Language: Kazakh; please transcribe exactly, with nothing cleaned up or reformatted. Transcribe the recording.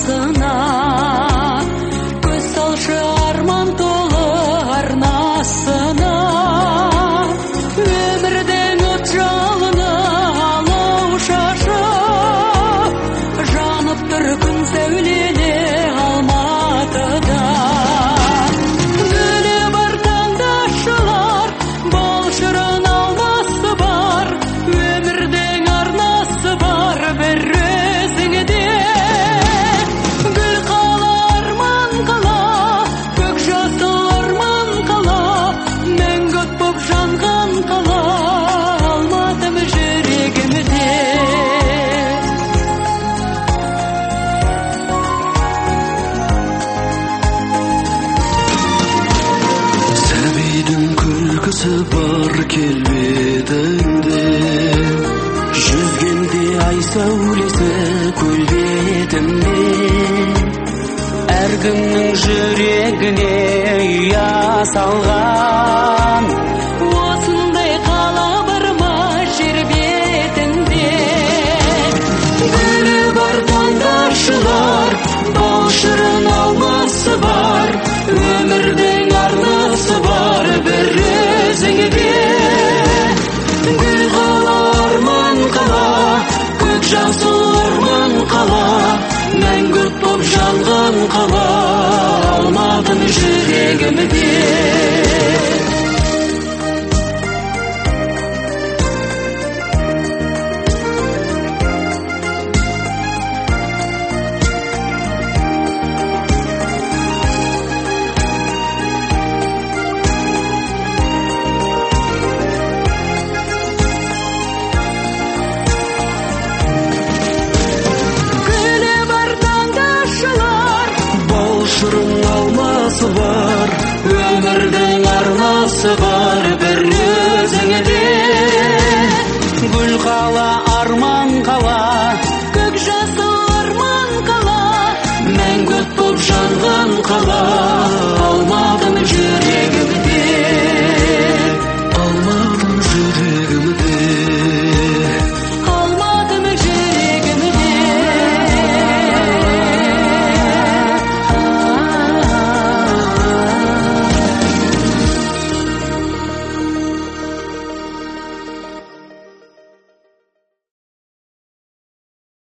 арнасына, көз салшы арман толы арнасына. Өмірдің от жалыны алау шашып, жанып тұр күн сәулелі Алматыда. Гүлі бар таңдашылар, бал шырын алмасы бар, өмірдің арнасы бар бір өзіңде. Гүл қала арман қала, көк жасыл орман қала, мәңгі от боп жанған қала, Алматым жүрегімде. Сәбидің күлкісі бар келбетіңде, жүзгенде ай сәулесі көл бетінде. Әркімнің жүрегіне ұя салған